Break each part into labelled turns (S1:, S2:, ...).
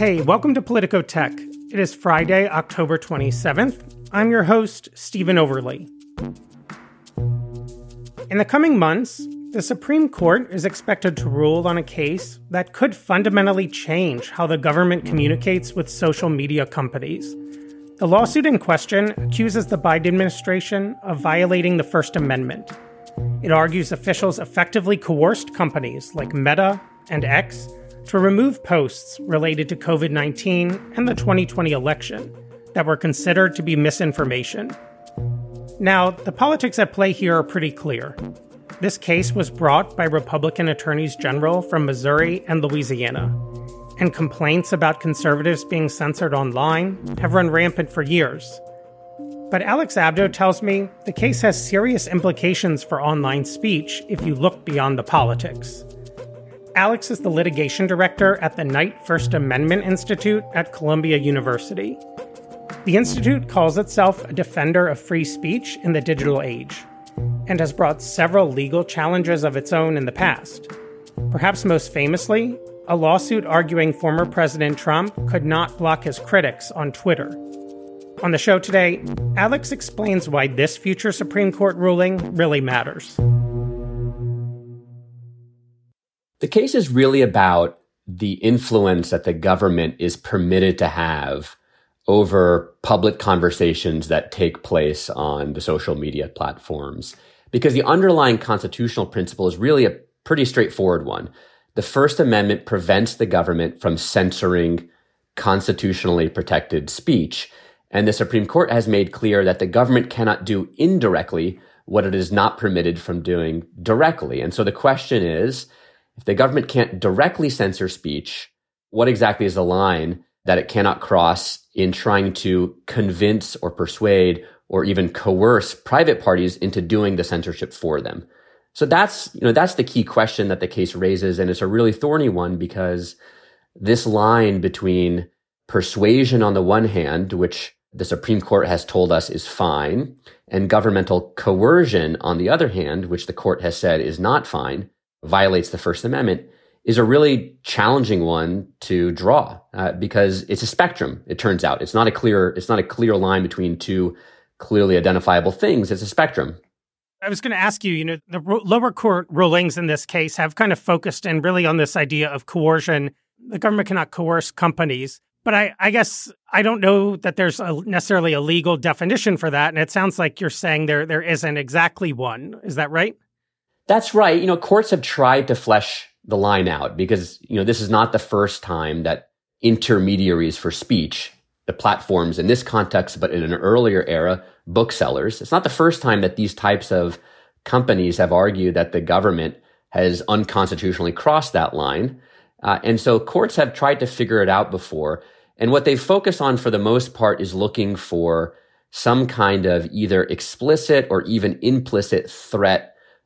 S1: Hey, welcome to Politico Tech. It is Friday, October 27th. I'm your host, Stephen Overley. In the coming months, the Supreme Court is expected to rule on a case that could fundamentally change how the government communicates with social media companies. The lawsuit in question accuses the Biden administration of violating the First Amendment. It argues officials effectively coerced companies like Meta and X to remove posts related to COVID-19 and the 2020 election that were considered to be misinformation. Now, the politics at play here are pretty clear. This case was brought by Republican attorneys general from Missouri and Louisiana, and complaints about conservatives being censored online have run rampant for years. But Alex Abdo tells me the case has serious implications for online speech if you look beyond the politics. Alex is the litigation director at the Knight First Amendment Institute at Columbia University. The institute calls itself a defender of free speech in the digital age, and has brought several legal challenges of its own in the past. Perhaps most famously, a lawsuit arguing former President Trump could not block his critics on Twitter. On the show today, Alex explains why this future Supreme Court ruling really matters.
S2: The case is really about the influence that the government is permitted to have over public conversations that take place on the social media platforms. Because the underlying constitutional principle is really a pretty straightforward one. The First Amendment prevents the government from censoring constitutionally protected speech. And the Supreme Court has made clear that the government cannot do indirectly what it is not permitted from doing directly. And so the question is, if the government can't directly censor speech, what exactly is the line that it cannot cross in trying to convince or persuade or even coerce private parties into doing the censorship for them? So that's the key question that the case raises. And it's a really thorny one because this line between persuasion on the one hand, which the Supreme Court has told us is fine, and governmental coercion on the other hand, which the court has said is not fine, violates the First Amendment, is a really challenging one to draw because it's a spectrum. It turns out it's not a clear line between two clearly identifiable things. It's a spectrum.
S1: I was going to ask you, the lower court rulings in this case have kind of focused in really on this idea of coercion. The government cannot coerce companies, but I guess I don't know that there's necessarily a legal definition for that. And it sounds like you're saying there isn't exactly one. Is that right?
S2: That's right. Courts have tried to flesh the line out because, this is not the first time that intermediaries for speech, the platforms in this context, but in an earlier era, booksellers, it's not the first time that these types of companies have argued that the government has unconstitutionally crossed that line. And so courts have tried to figure it out before. And what they focus on for the most part is looking for some kind of either explicit or even implicit threat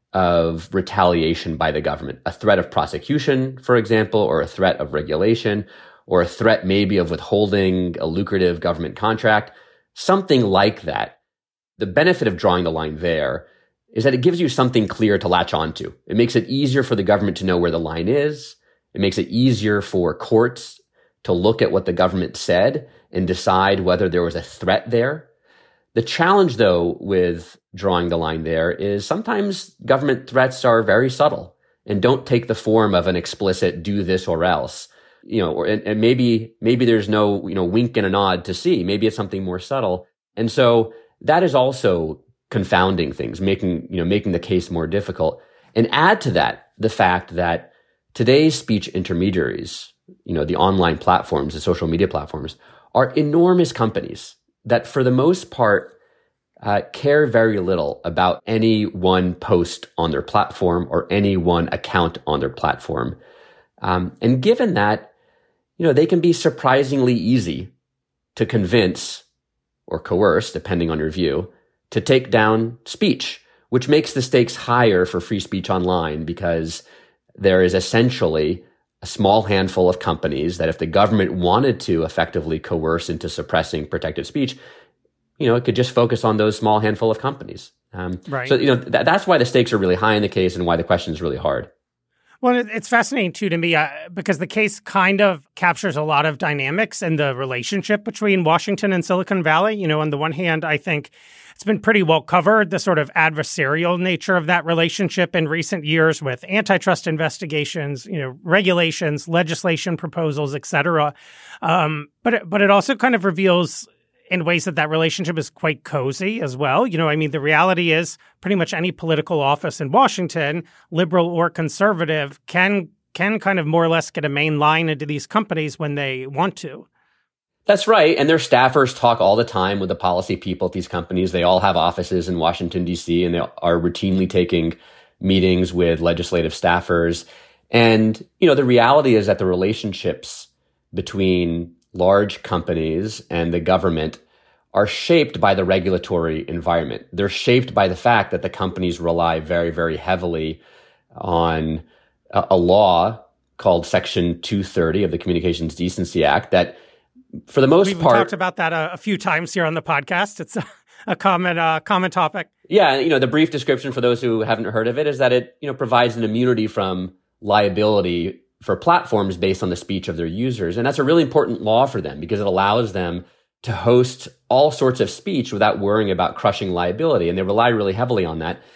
S2: of retaliation by the government, a threat of prosecution, for example, or a threat of regulation, or a threat maybe of withholding a lucrative government contract, something like that. The benefit of drawing the line there is that it gives you something clear to latch onto. It makes it easier for the government to know where the line is. It makes it easier for courts to look at what the government said and decide whether there was a threat there. The challenge, though, with drawing the line there is sometimes government threats are very subtle and don't take the form of an explicit do this or else. And maybe there's no, wink and a nod to see. Maybe it's something more subtle. And so that is also confounding things, making the case more difficult. And add to that the fact that today's speech intermediaries, the online platforms, the social media platforms, are enormous companies that for the most part care very little about any one post on their platform or any one account on their platform. And given that, they can be surprisingly easy to convince or coerce, depending on your view, to take down speech, which makes the stakes higher for free speech online because there is essentially a small handful of companies that if the government wanted to effectively coerce into suppressing protected speech, it could just focus on those small handful of companies.
S1: Right.
S2: So, that's why the stakes are really high in the case and why the question is really hard.
S1: Well, it's fascinating, too, to me, because the case kind of captures a lot of dynamics in the relationship between Washington and Silicon Valley. On the one hand, I think it's been pretty well covered, the sort of adversarial nature of that relationship in recent years with antitrust investigations, regulations, legislation proposals, et cetera. But it also kind of reveals in ways that relationship is quite cozy as well. The reality is pretty much any political office in Washington, liberal or conservative, can kind of more or less get a main line into these companies when they want to.
S2: That's right. And their staffers talk all the time with the policy people at these companies. They all have offices in Washington, D.C., and they are routinely taking meetings with legislative staffers. And, the reality is that the relationships between large companies and the government are shaped by the regulatory environment. They're shaped by the fact that the companies rely very, very heavily on a law called Section 230 of the Communications Decency Act that, for the most part—
S1: We've talked about that a few times here on the podcast. It's a common topic.
S2: Yeah, the brief description for those who haven't heard of it is that it, provides an immunity from liability for platforms based on the speech of their users. And that's a really important law for them because it allows them to host all sorts of speech without worrying about crushing liability. And they rely really heavily on that.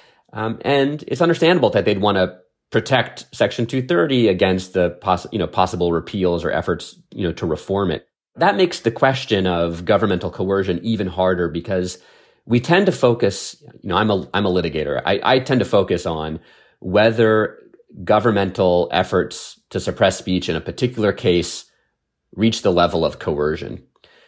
S2: And it's understandable that they'd want to protect Section 230 against the possible repeals or efforts, to reform it. That makes the question of governmental coercion even harder because we tend to focus, I'm a litigator. I tend to focus on whether governmental efforts to suppress speech in a particular case reach the level of coercion.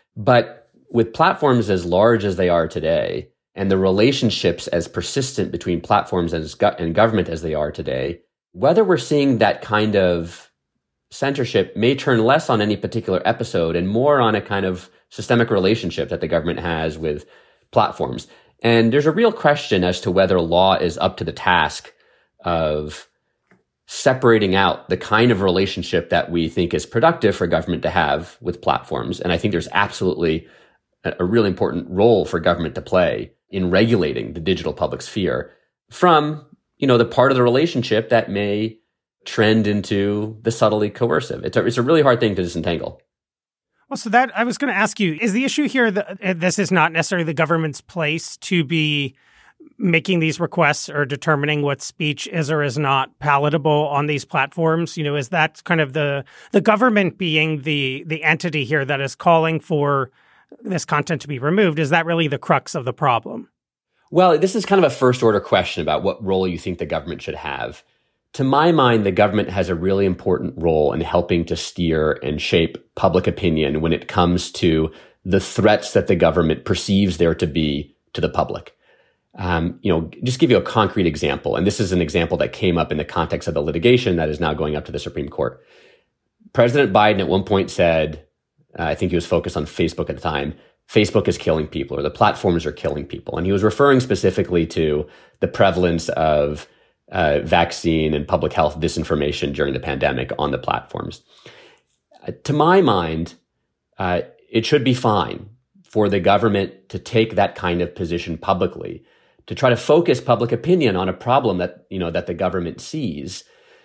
S2: But with platforms as large as they are today, and the relationships as persistent between platforms and government as they are today, whether we're seeing that kind of censorship may turn less on any particular episode and more on a kind of systemic relationship that the government has with platforms. And there's a real question as to whether law is up to the task of separating out the kind of relationship that we think is productive for government to have with platforms. And I think there's absolutely a really important role for government to play in regulating the digital public sphere from, the part of the relationship that may trend into the subtly coercive. It's a really hard thing to disentangle.
S1: Well, so that I was going to ask you, is the issue here that this is not necessarily the government's place to be making these requests or determining what speech is or is not palatable on these platforms? Is that kind of the government being the entity here that is calling for this content to be removed? Is that really the crux of the problem?
S2: Well, this is kind of a first order question about what role you think the government should have. To my mind, the government has a really important role in helping to steer and shape public opinion when it comes to the threats that the government perceives there to be to the public. Just give you a concrete example, and this is an example that came up in the context of the litigation that is now going up to the Supreme Court. President Biden at one point said, I think he was focused on Facebook at the time, Facebook is killing people, or the platforms are killing people. And he was referring specifically to the prevalence of vaccine and public health disinformation during the pandemic on the platforms. To my mind, it should be fine for the government to take that kind of position publicly, to try to focus public opinion on a problem that the government sees.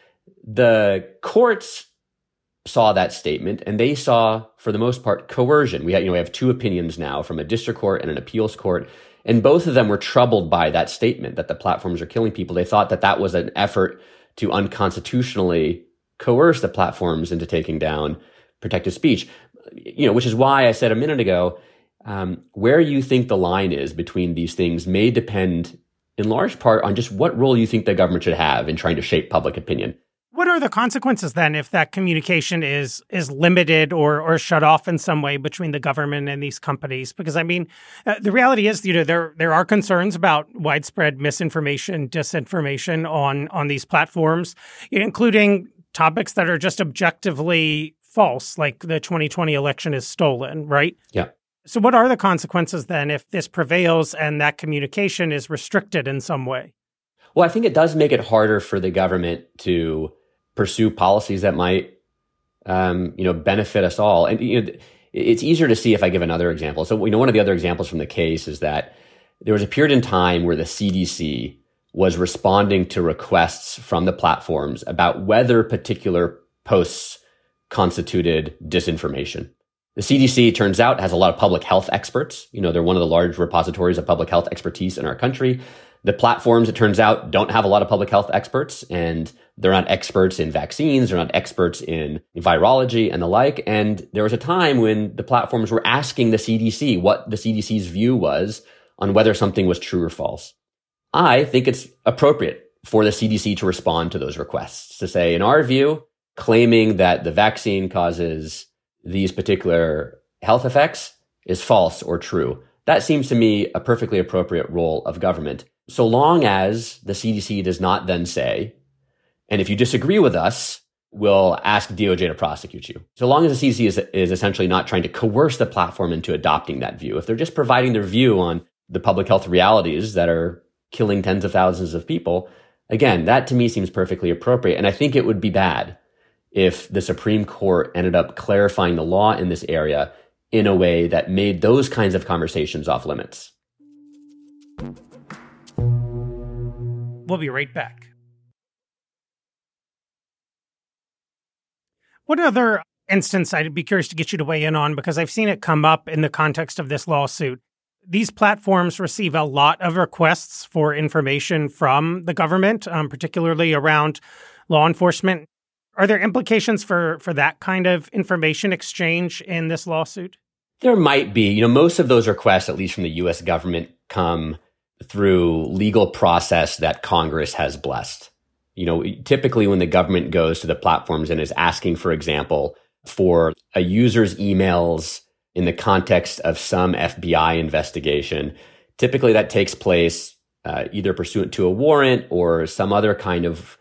S2: The courts saw that statement, and they saw, for the most part, coercion. We have two opinions now from a district court and an appeals court, and both of them were troubled by that statement that the platforms are killing people. They thought that was an effort to unconstitutionally coerce the platforms into taking down protected speech. Which is why I said a minute ago, where you think the line is between these things may depend in large part on just what role you think the government should have in trying to shape public opinion.
S1: What are the consequences then if that communication is limited or shut off in some way between the government and these companies? Because the reality is, there are concerns about widespread misinformation, disinformation on these platforms, including topics that are just objectively false, like the 2020 election is stolen, right?
S2: Yeah.
S1: So what are the consequences then if this prevails and that communication is restricted in some way?
S2: Well, I think it does make it harder for the government to pursue policies that might, benefit us all. And it's easier to see if I give another example. So, one of the other examples from the case is that there was a period in time where the CDC was responding to requests from the platforms about whether particular posts constituted disinformation. The CDC, turns out, has a lot of public health experts. They're one of the large repositories of public health expertise in our country. The platforms, it turns out, don't have a lot of public health experts, and they're not experts in vaccines, they're not experts in virology and the like. And there was a time when the platforms were asking the CDC what the CDC's view was on whether something was true or false. I think it's appropriate for the CDC to respond to those requests, to say, in our view, claiming that the vaccine causes these particular health effects is false or true. That seems to me a perfectly appropriate role of government, so long as the CDC does not then say, and if you disagree with us, we'll ask DOJ to prosecute you. So long as the CDC is essentially not trying to coerce the platform into adopting that view. If they're just providing their view on the public health realities that are killing tens of thousands of people, again, that to me seems perfectly appropriate. And I think it would be bad if the Supreme Court ended up clarifying the law in this area in a way that made those kinds of conversations off limits.
S1: We'll be right back. What other instance I'd be curious to get you to weigh in on, because I've seen it come up in the context of this lawsuit. These platforms receive a lot of requests for information from the government, particularly around law enforcement. Are there implications for that kind of information exchange in this lawsuit?
S2: There might be. Most of those requests, at least from the U.S. government, come through legal process that Congress has blessed. Typically when the government goes to the platforms and is asking, for example, for a user's emails in the context of some FBI investigation, typically that takes place either pursuant to a warrant or some other kind of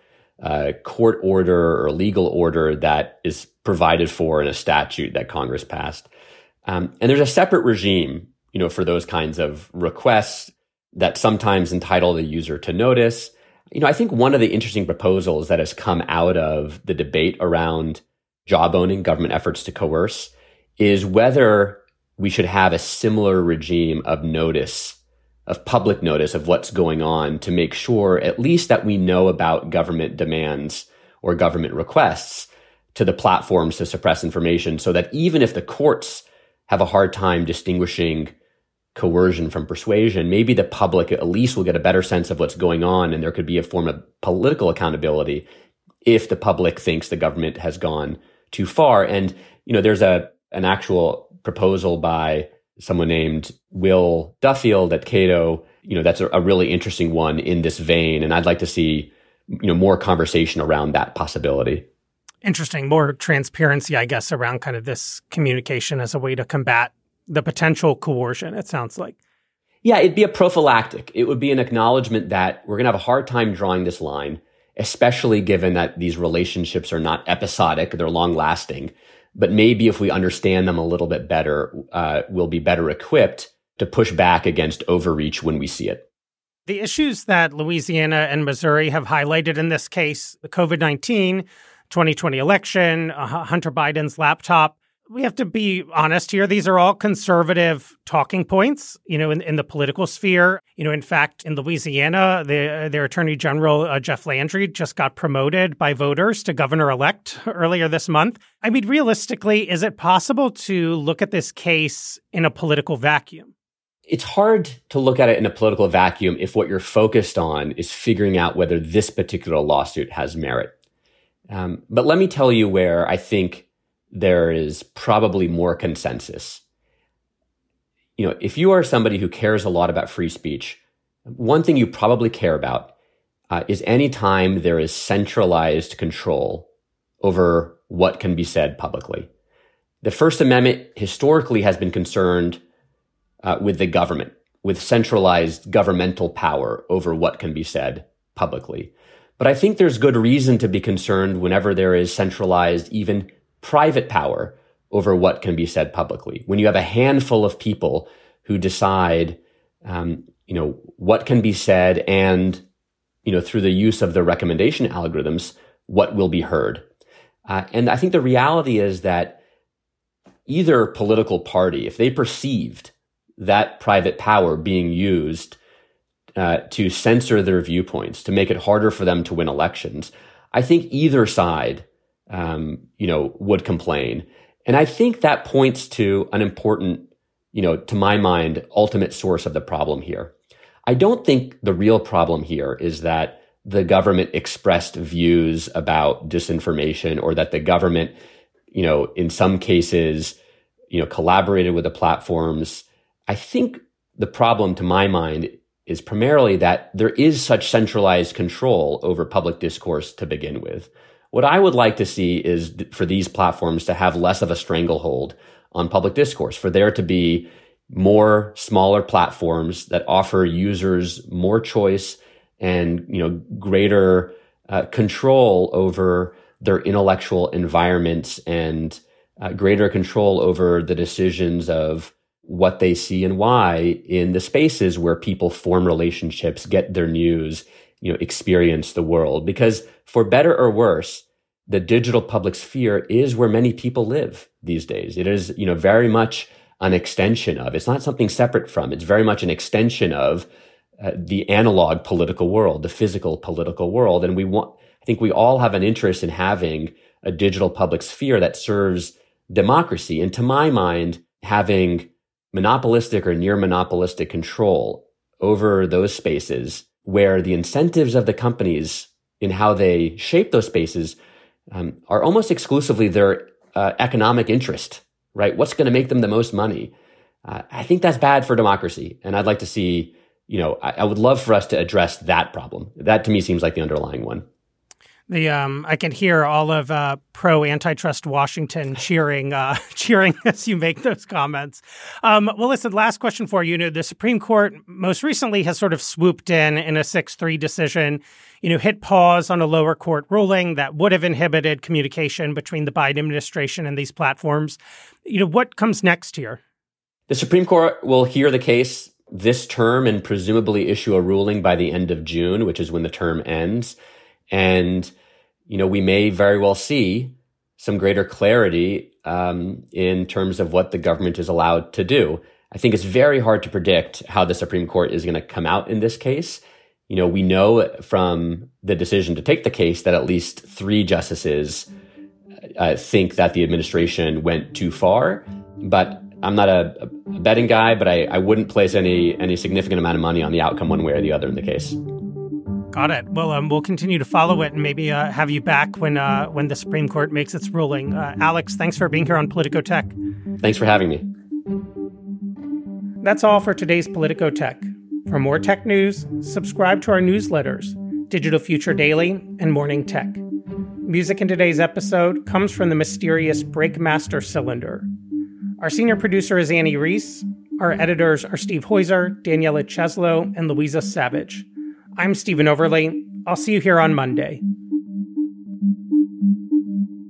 S2: court order or legal order that is provided for in a statute that Congress passed. And there's a separate regime, for those kinds of requests that sometimes entitle the user to notice. I think one of the interesting proposals that has come out of the debate around job owning, government efforts to coerce, is whether we should have a similar regime of notice, of public notice of what's going on, to make sure at least that we know about government demands or government requests to the platforms to suppress information, so that even if the courts have a hard time distinguishing coercion from persuasion, maybe the public at least will get a better sense of what's going on, and there could be a form of political accountability if the public thinks the government has gone too far. And, there's an actual proposal by someone named Will Duffield at Cato, that's a really interesting one in this vein. And I'd like to see, more conversation around that possibility.
S1: Interesting. More transparency, I guess, around kind of this communication as a way to combat the potential coercion, it sounds like.
S2: Yeah, it'd be a prophylactic. It would be an acknowledgement that we're going to have a hard time drawing this line, especially given that these relationships are not episodic, they're long lasting. But maybe if we understand them a little bit better, we'll be better equipped to push back against overreach when we see it.
S1: The issues that Louisiana and Missouri have highlighted in this case, the COVID-19, 2020 election, Hunter Biden's laptop, we have to be honest here. These are all conservative talking points, in the political sphere. In fact, in Louisiana, their Attorney General, Jeff Landry, just got promoted by voters to governor-elect earlier this month. I mean, realistically, is it possible to look at this case in a political vacuum?
S2: It's hard to look at it in a political vacuum if what you're focused on is figuring out whether this particular lawsuit has merit. But let me tell you where I think there is probably more consensus. If you are somebody who cares a lot about free speech, one thing you probably care about is any time there is centralized control over what can be said publicly. The First Amendment historically has been concerned with the government, with centralized governmental power over what can be said publicly. But I think there's good reason to be concerned whenever there is centralized, even private power over what can be said publicly. When you have a handful of people who decide, what can be said and, through the use of the recommendation algorithms, what will be heard. And I think the reality is that either political party, if they perceived that private power being used to censor their viewpoints, to make it harder for them to win elections, I think either side, would complain. And I think that points to an important, to my mind, ultimate source of the problem here. I don't think the real problem here is that the government expressed views about disinformation, or that the government, in some cases, collaborated with the platforms. I think the problem, to my mind, is primarily that there is such centralized control over public discourse to begin with. What I would like to see is for these platforms to have less of a stranglehold on public discourse, for there to be more smaller platforms that offer users more choice and, greater control over their intellectual environments, and greater control over the decisions of what they see and why in the spaces where people form relationships, get their news, experience the world. Because for better or worse, the digital public sphere is where many people live these days. It is, very much an extension of, it's not something separate from, it's very much an extension of the analog political world, the physical political world. And I think we all have an interest in having a digital public sphere that serves democracy. And to my mind, having monopolistic or near monopolistic control over those spaces, where the incentives of the companies in how they shape those spaces are almost exclusively their economic interest, right? What's going to make them the most money? I think that's bad for democracy. And I'd like to see, I would love for us to address that problem. That to me seems like the underlying one.
S1: I can hear all of pro-antitrust Washington cheering as you make those comments. Well, listen, last question for you. The Supreme Court most recently has sort of swooped in a 6-3 decision, hit pause on a lower court ruling that would have inhibited communication between the Biden administration and these platforms. What comes next here?
S2: The Supreme Court will hear the case this term and presumably issue a ruling by the end of June, which is when the term ends. And, we may very well see some greater clarity in terms of what the government is allowed to do. I think it's very hard to predict how the Supreme Court is going to come out in this case. We know from the decision to take the case that at least 3 justices think that the administration went too far. But I'm not a betting guy, but I wouldn't place any significant amount of money on the outcome one way or the other in the case.
S1: Got it. Well, we'll continue to follow it and maybe have you back when the Supreme Court makes its ruling. Alex, thanks for being here on Politico Tech.
S2: Thanks for having me.
S1: That's all for today's Politico Tech. For more tech news, subscribe to our newsletters, Digital Future Daily and Morning Tech. Music in today's episode comes from the mysterious Breakmaster Cylinder. Our senior producer is Annie Reese. Our editors are Steve Heuser, Daniela Cheslow, and Louisa Savage. I'm Stephen Overley. I'll see you here on Monday.